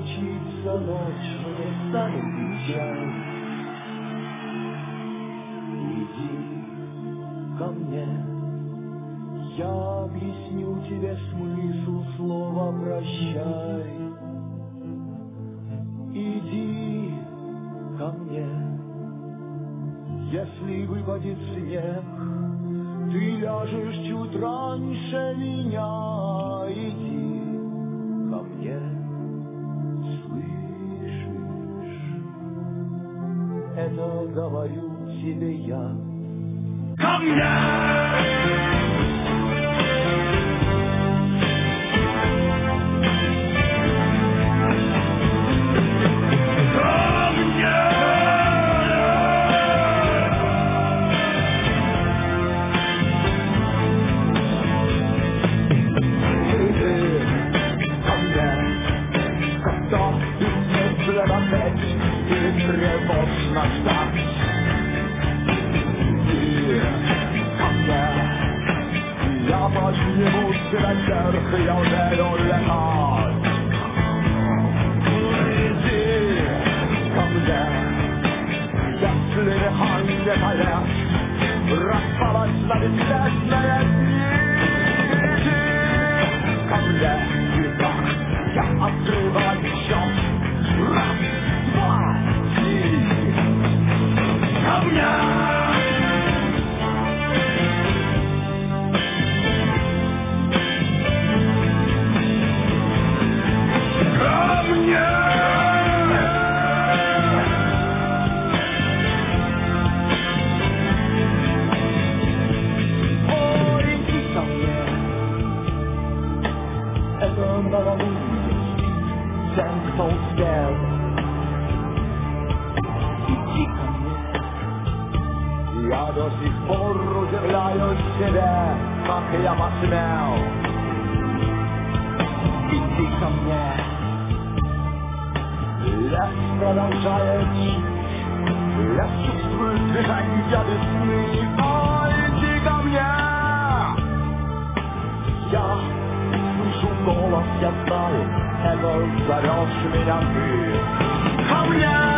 случится ночь, мне станет печаль. Иди ко мне, я объясню тебе смысл слова «прощай». Иди ко мне, если выпадет снег, ты ляжешь чуть раньше меня. Иди ко мне, слышишь? Это говорю тебе я. Ко мне! Тревожно ждать. Иди ко мне, я подниму тебя вверх, я умею летать. Иди ко мне, если дыхание полет распалось на бесчестные дни. Иди ко мне, и так я открываю счет. Раз, два, ко мне! Ко мне! Ой, иди ко мне! Это новолуние, тем, кто успел. Иди ко мне. Я до сих пор удивляюсь себе, как я посмел. Иди ко мне. Лес продолжает жить, я чувствую движение весны. О, иди ко мне. Я слышу голос, я знаю, это зовешь меня ты. Ко мне.